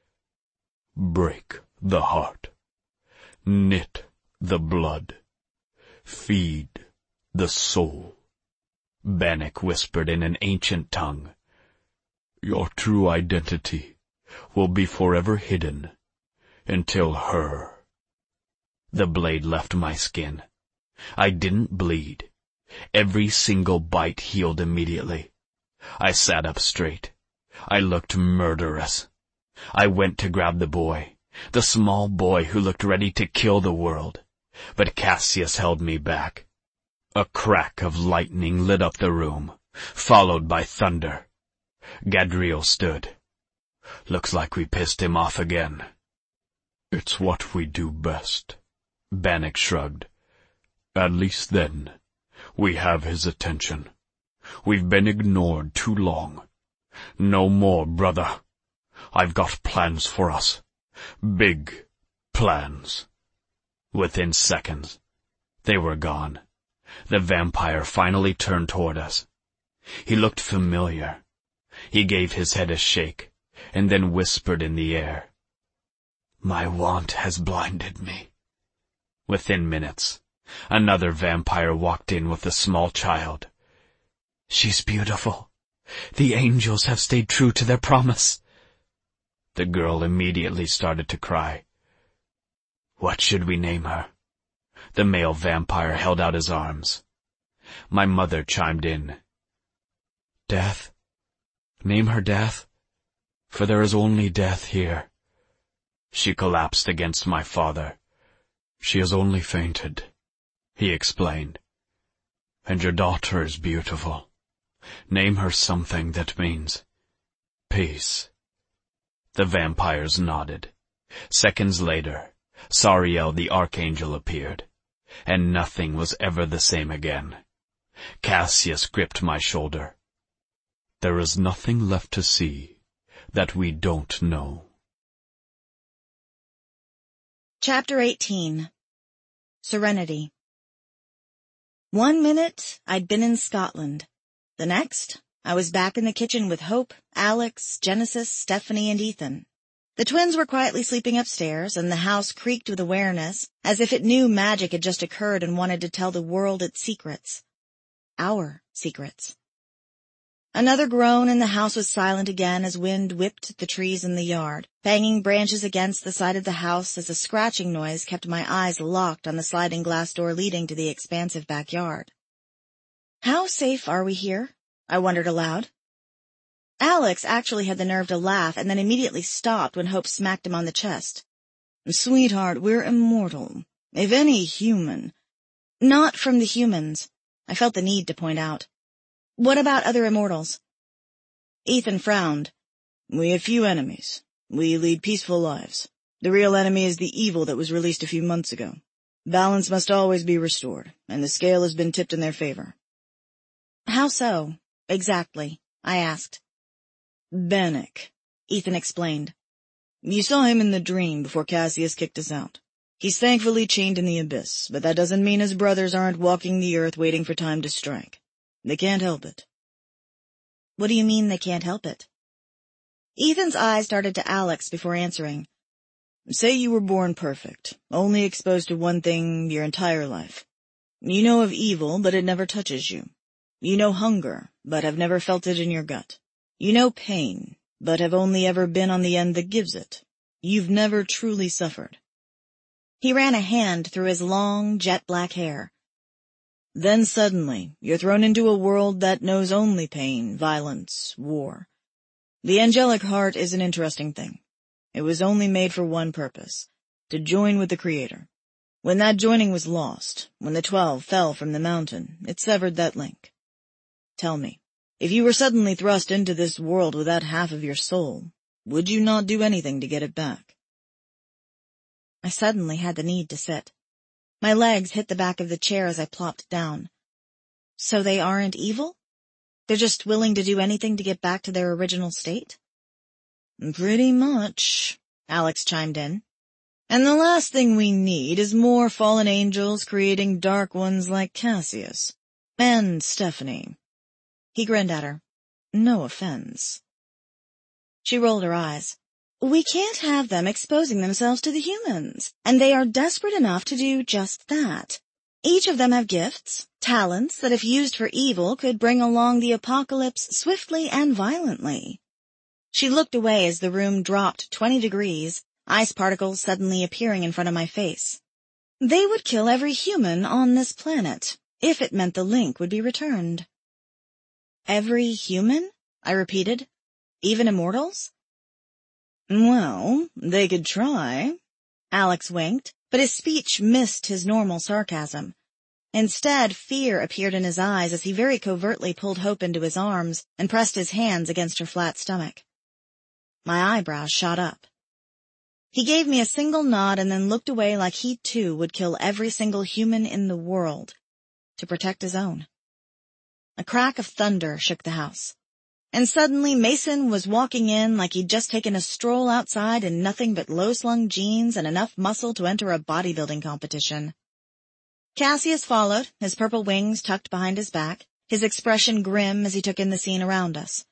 Break the heart. Knit the blood. Feed the soul. Bannock whispered in an ancient tongue. Your true identity will be forever hidden until her. The blade left my skin. I didn't bleed. Every single bite healed immediately. I sat up straight. I looked murderous. I went to grab the boy, the small boy who looked ready to kill the world, but Cassius held me back. A crack of lightning lit up the room, followed by thunder. Gadriel stood. Looks like we pissed him off again. It's what we do best. Bannock shrugged. At least then, we have his attention. We've been ignored too long. No more, brother. I've got plans for us. Big plans. Within seconds, they were gone. The vampire finally turned toward us. He looked familiar. He gave his head a shake, and then whispered in the air. My want has blinded me. Within minutes, another vampire walked in with a small child. She's beautiful. The angels have stayed true to their promise. The girl immediately started to cry. What should we name her? The male vampire held out his arms. My mother chimed in. Death. Name her Death, for there is only death here. She collapsed against my father. She has only fainted, he explained. And your daughter is beautiful. Name her something that means peace. The vampires nodded. Seconds later, Sariel the Archangel appeared, and nothing was ever the same again. Cassius gripped my shoulder. There is nothing left to see that we don't know. Chapter 18. Serenity. 1 minute, I'd been in Scotland. The next, I was back in the kitchen with Hope, Alex, Genesis, Stephanie, and Ethan. The twins were quietly sleeping upstairs, and the house creaked with awareness, as if it knew magic had just occurred and wanted to tell the world its secrets. Our secrets. Another groan, and the house was silent again as wind whipped at the trees in the yard, banging branches against the side of the house as a scratching noise kept my eyes locked on the sliding glass door leading to the expansive backyard. How safe are we here? I wondered aloud. Alex actually had the nerve to laugh and then immediately stopped when Hope smacked him on the chest. Sweetheart, we're immortal. If any human. Not from the humans, I felt the need to point out. What about other immortals? Ethan frowned. We have few enemies. We lead peaceful lives. The real enemy is the evil that was released a few months ago. Balance must always be restored, and the scale has been tipped in their favor. How so, exactly? I asked. Bannock, Ethan explained. You saw him in the dream before Cassius kicked us out. He's thankfully chained in the abyss, but that doesn't mean his brothers aren't walking the earth waiting for time to strike. They can't help it. What do you mean they can't help it? Ethan's eyes darted to Alex before answering. Say you were born perfect, only exposed to one thing your entire life. You know of evil, but it never touches you. You know hunger, but have never felt it in your gut. You know pain, but have only ever been on the end that gives it. You've never truly suffered. He ran a hand through his long, jet-black hair. Then suddenly, you're thrown into a world that knows only pain, violence, war. The angelic heart is an interesting thing. It was only made for one purpose, to join with the Creator. When that joining was lost, when the 12 fell from the mountain, it severed that link. Tell me, if you were suddenly thrust into this world without half of your soul, would you not do anything to get it back? I suddenly had the need to sit. My legs hit the back of the chair as I plopped down. So they aren't evil? They're just willing to do anything to get back to their original state? Pretty much, Alex chimed in. And the last thing we need is more fallen angels creating dark ones like Cassius. And Stephanie. He grinned at her. No offense. She rolled her eyes. We can't have them exposing themselves to the humans, and they are desperate enough to do just that. Each of them have gifts, talents that if used for evil could bring along the apocalypse swiftly and violently. She looked away as the room dropped 20 degrees, ice particles suddenly appearing in front of my face. They would kill every human on this planet, if it meant the link would be returned. Every human? I repeated. Even immortals? Well, they could try. Alex winked, but his speech missed his normal sarcasm. Instead, fear appeared in his eyes as he very covertly pulled Hope into his arms and pressed his hands against her flat stomach. My eyebrows shot up. He gave me a single nod and then looked away like he too would kill every single human in the world to protect his own. A crack of thunder shook the house. And suddenly Mason was walking in like he'd just taken a stroll outside in nothing but low-slung jeans and enough muscle to enter a bodybuilding competition. Cassius followed, his purple wings tucked behind his back, his expression grim as he took in the scene around us.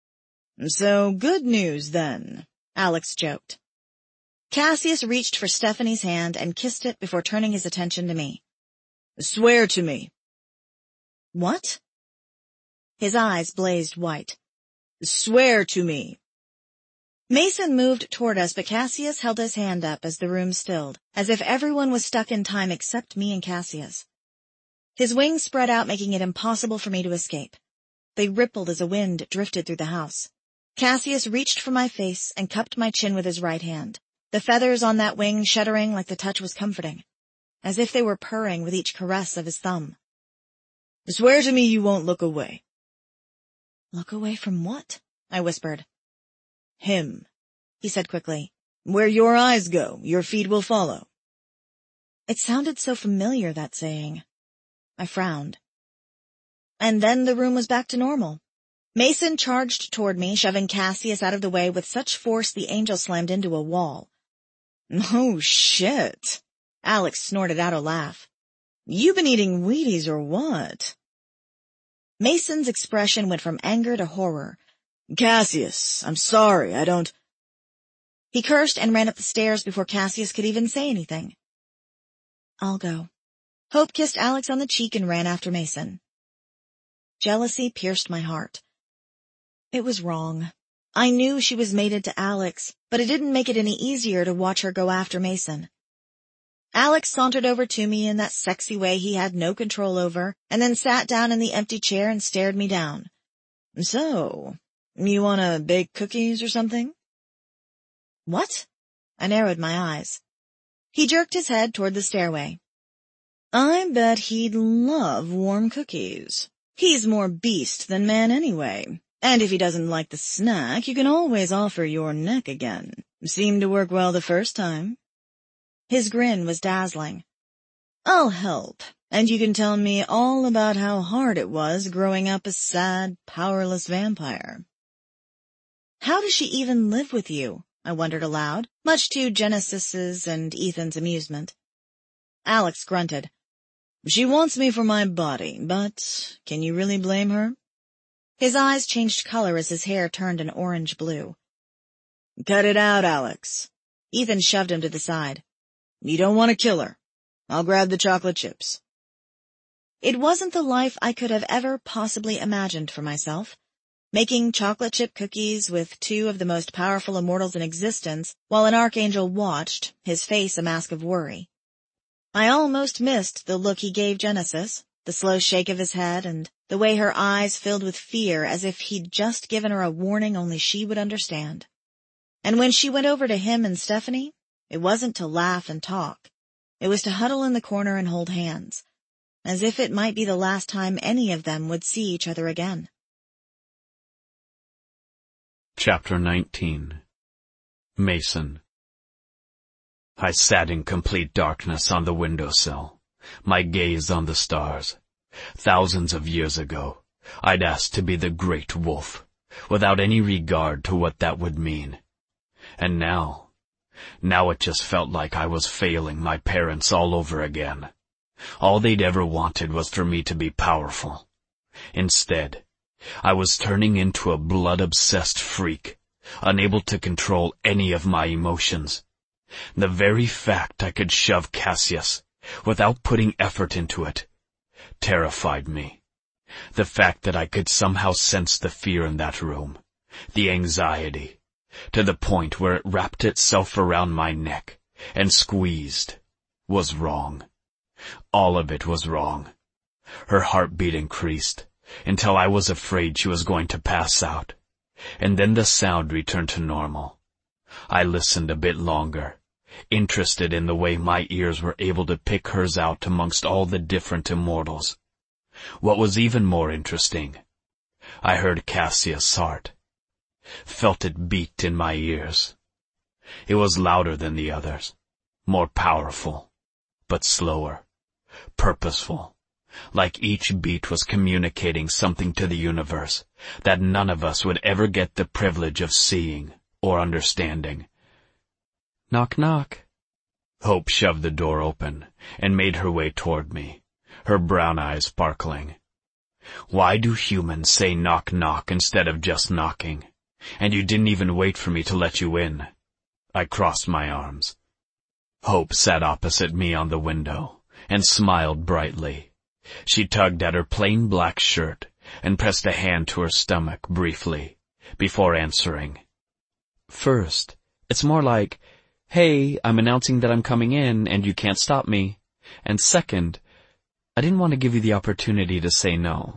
So good news, then, Alex joked. Cassius reached for Stephanie's hand and kissed it before turning his attention to me. Swear to me. What? His eyes blazed white. Swear to me. Mason moved toward us, but Cassius held his hand up as the room stilled, as if everyone was stuck in time except me and Cassius. His wings spread out, making it impossible for me to escape. They rippled as a wind drifted through the house. Cassius reached for my face and cupped my chin with his right hand, the feathers on that wing shuddering like the touch was comforting, as if they were purring with each caress of his thumb. Swear to me you won't look away. Look away from what? I whispered. Him. he said quickly. Where your eyes go, your feet will follow. It sounded so familiar, that saying. I frowned. And then the room was back to normal. Mason charged toward me, shoving Cassius out of the way with such force the angel slammed into a wall. Oh, shit. Alex snorted out a laugh. You been eating Wheaties or what? Mason's expression went from anger to horror. Cassius, I'm sorry, I don't... He cursed and ran up the stairs before Cassius could even say anything. I'll go. Hope kissed Alex on the cheek and ran after Mason. Jealousy pierced my heart. It was wrong. I knew she was mated to Alex, but it didn't make it any easier to watch her go after Mason. Alex sauntered over to me in that sexy way he had no control over, and then sat down in the empty chair and stared me down. So, you wanna bake cookies or something? What? I narrowed my eyes. He jerked his head toward the stairway. I bet he'd love warm cookies. He's more beast than man anyway. And if he doesn't like the snack, you can always offer your neck again. Seemed to work well the first time. His grin was dazzling. I'll help, and you can tell me all about how hard it was growing up a sad, powerless vampire. How does she even live with you? I wondered aloud, much to Genesis's and Ethan's amusement. Alex grunted. She wants me for my body, but can you really blame her? His eyes changed color as his hair turned an orange blue. Cut it out, Alex. Ethan shoved him to the side. You don't want to kill her. I'll grab the chocolate chips. It wasn't the life I could have ever possibly imagined for myself. Making chocolate chip cookies with two of the most powerful immortals in existence while an archangel watched, his face a mask of worry. I almost missed the look he gave Genesis, the slow shake of his head, and the way her eyes filled with fear as if he'd just given her a warning only she would understand. And when she went over to him and Stephanie, it wasn't to laugh and talk. It was to huddle in the corner and hold hands, as if it might be the last time any of them would see each other again. Chapter 19. Mason. I sat in complete darkness on the windowsill, my gaze on the stars. Thousands of years ago, I'd asked to be the great wolf, without any regard to what that would mean. And now it just felt like I was failing my parents all over again. All they'd ever wanted was for me to be powerful. Instead, I was turning into a blood-obsessed freak, unable to control any of my emotions. The very fact I could shove Cassius, without putting effort into it, terrified me. The fact that I could somehow sense the fear in that room, the anxiety, to the point where it wrapped itself around my neck and squeezed, was wrong. All of it was wrong. Her heartbeat increased until I was afraid she was going to pass out, and then the sound returned to normal. I listened a bit longer, interested in the way my ears were able to pick hers out amongst all the different immortals. What was even more interesting, I heard Cassius' heart, felt it beat in my ears. It was louder than the others, more powerful, but slower, purposeful, like each beat was communicating something to the universe that none of us would ever get the privilege of seeing or understanding. Knock, knock. Hope shoved the door open and made her way toward me, her brown eyes sparkling. Why do humans say knock, knock instead of just knocking? And you didn't even wait for me to let you in. I crossed my arms. Hope sat opposite me on the window and smiled brightly. She tugged at her plain black shirt and pressed a hand to her stomach briefly, before answering. First, it's more like, hey, I'm announcing that I'm coming in and you can't stop me. And second, I didn't want to give you the opportunity to say no.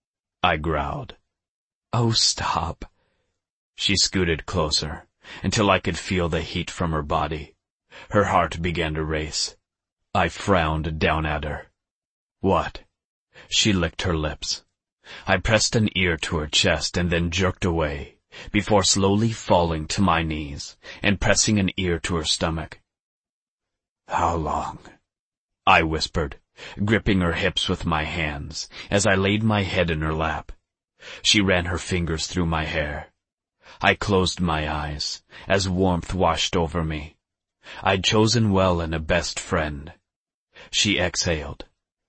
I growled. Oh, stop. She scooted closer until I could feel the heat from her body. Her heart began to race. I frowned down at her. What? She licked her lips. I pressed an ear to her chest and then jerked away, before slowly falling to my knees and pressing an ear to her stomach. "How long?" I whispered, gripping her hips with my hands as I laid my head in her lap. She ran her fingers through my hair. I closed my eyes as warmth washed over me. I'd chosen well in a best friend. She exhaled.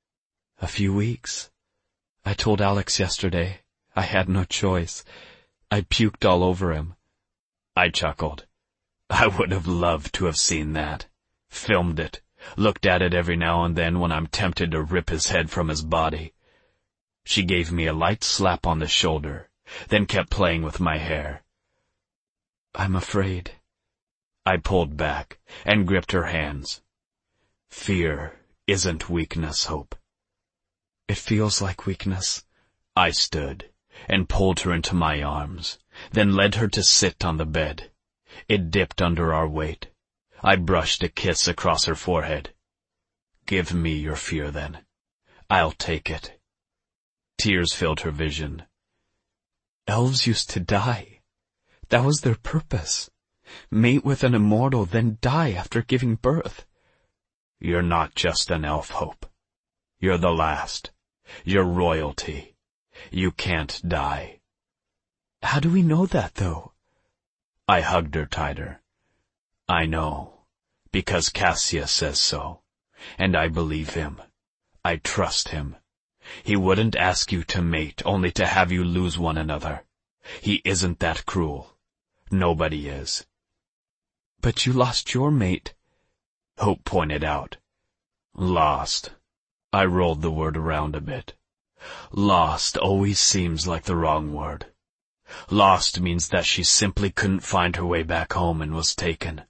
"A few weeks. I told Alex yesterday. I had no choice. I puked all over him." I chuckled. I would have loved to have seen that. Filmed it. Looked at it every now and then when I'm tempted to rip his head from his body. She gave me a light slap on the shoulder, then kept playing with my hair. "I'm afraid." I pulled back and gripped her hands. "Fear isn't weakness, Hope." "It feels like weakness." I stood and pulled her into my arms, then led her to sit on the bed. It dipped under our weight. I brushed a kiss across her forehead. "Give me your fear, then. I'll take it." Tears filled her vision. "Elves used to die. That was their purpose. Mate with an immortal, then die after giving birth." "You're not just an elf, Hope. You're the last. You're royalty. You can't die." "How do we know that, though?" I hugged her tighter. "I know, because Cassius says so, and I believe him. I trust him. He wouldn't ask you to mate only to have you lose one another. He isn't that cruel. Nobody is." "But you lost your mate," Hope pointed out. "Lost." I rolled the word around a bit. Lost always seems like the wrong word. Lost means that she simply couldn't find her way back home and was taken.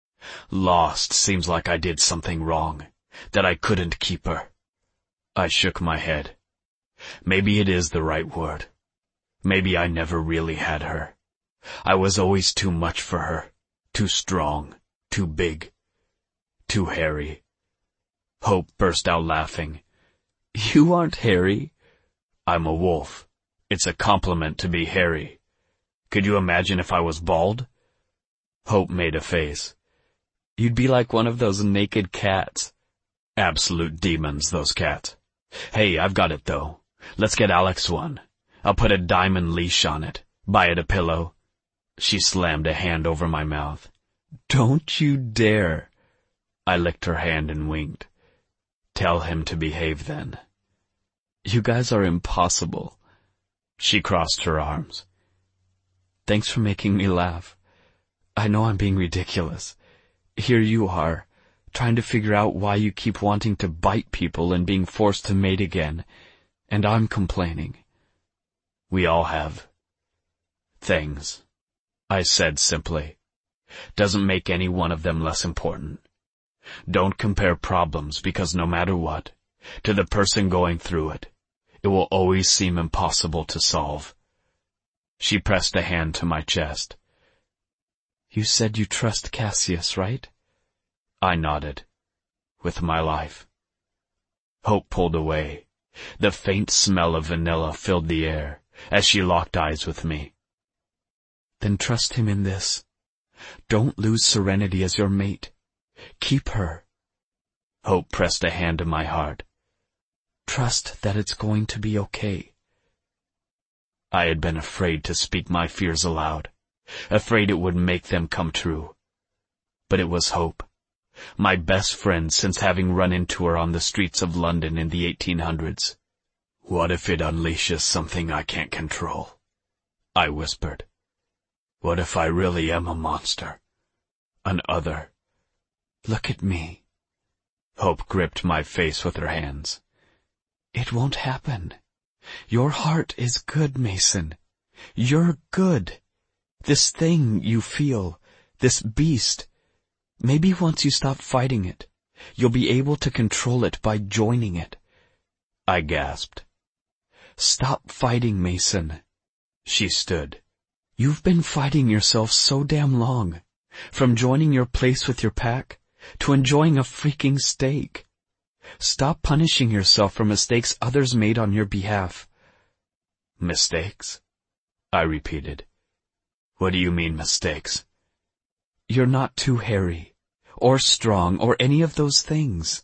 Lost seems like I did something wrong, that I couldn't keep her. I shook my head. Maybe it is the right word. Maybe I never really had her. I was always too much for her, too strong, too big, too hairy. Hope burst out laughing. "You aren't hairy." "I'm a wolf. It's a compliment to be hairy. Could you imagine if I was bald?" Hope made a face. "You'd be like one of those naked cats." "Absolute demons, those cats. Hey, I've got it though. Let's get Alex one. I'll put a diamond leash on it. Buy it a pillow." She slammed a hand over my mouth. "Don't you dare." I licked her hand and winked. "Tell him to behave then." "You guys are impossible." She crossed her arms. "Thanks for making me laugh. I know I'm being ridiculous. Here you are, trying to figure out why you keep wanting to bite people and being forced to mate again, and I'm complaining." "We all have things," I said simply. "Doesn't make any one of them less important. Don't compare problems because no matter what, to the person going through it, it will always seem impossible to solve." She pressed a hand to my chest. "You said you trust Cassius, right?" I nodded. "With my life." Hope pulled away. The faint smell of vanilla filled the air as she locked eyes with me. "Then trust him in this. Don't lose Serenity as your mate. Keep her." Hope pressed a hand to my heart. "Trust that it's going to be okay." I had been afraid to speak my fears aloud, afraid it would make them come true. But it was Hope, my best friend since having run into her on the streets of London in the 1800s. "What if it unleashes something I can't control?" I whispered. "What if I really am a monster? An other?" "Look at me." Hope gripped my face with her hands. "It won't happen. Your heart is good, Mason. You're good. This thing you feel, this beast, maybe once you stop fighting it, you'll be able to control it by joining it." I gasped. "Stop fighting, Mason." She stood. "You've been fighting yourself so damn long, from joining your place with your pack to enjoying a freaking steak. Stop punishing yourself for mistakes others made on your behalf." "Mistakes?" I repeated. What do you mean, mistakes? You're not too hairy, or strong, or any of those things.